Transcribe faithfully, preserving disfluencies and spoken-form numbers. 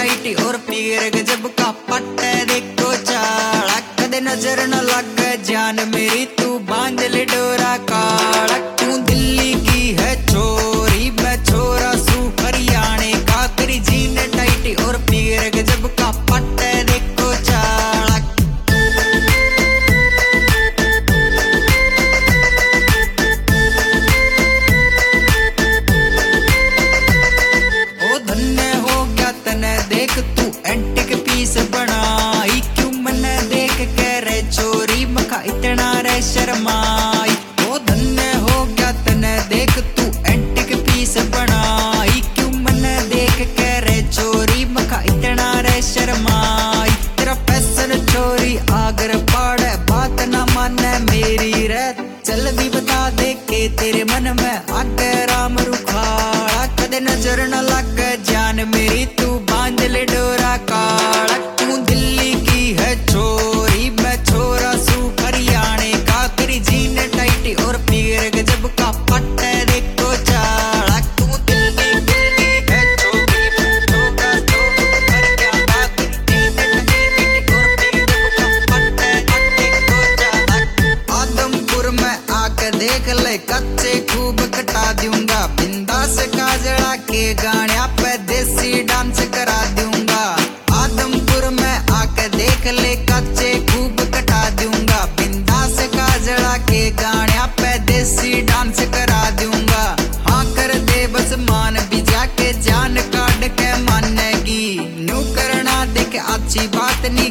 tight और पीर गजब का पट देखो चाड़ा कदे नजर न लग जान मेरी तू बांध ले डोरा काड़ा तू दिल्ली की है छोरी मैं छोरा सू हरियाणे का करी जीन टाइट और पीर गजब का पट देखो चाड़ा ओ धन्य हो गया तने देख तू एंटिक पीस बनाई क्यों मन देख के रे चोरी मखा इतना रे शर्माई ओ धन्य हो गया तने देख तू एंटिक पीस बनाई क्यों मन देख के रे चोरी मखा इतना रे शर्माई तेरा फैशन चोरी आगर पाड़े बात ना माने मेरी रे चल भी बता दे के तेरे मन में आगे राम रुखाड़ा कदे नजर न लग जान मेरी तू बांध ले डोरा काड़ा तू दिल्ली की है छोरी मैं छोरा सू हरियाणे का करी जीन टाइट और पीर गजब का पट देखो चाड़ा तू दिल्ली दिल्ली है छोरी मैं छोरा सू हरियाणा का करी जीन टाइट और पीर गजब का पट देखो चाड़ा आदमपुर में आके देख ले कच्चे खूब कटा दूंगा बिंदास काजड़ा के गाने पे देसी डांस करा दूंगा आदमपुर में आके देख ले कच्चे खूब कटा दूंगा बिंदास काजड़ा के गाने पे देसी डांस करा दूंगा हाँ कर दे बस मान भी जाके जान काट के मानेगी न्यू करना देख अच्छी बात नहीं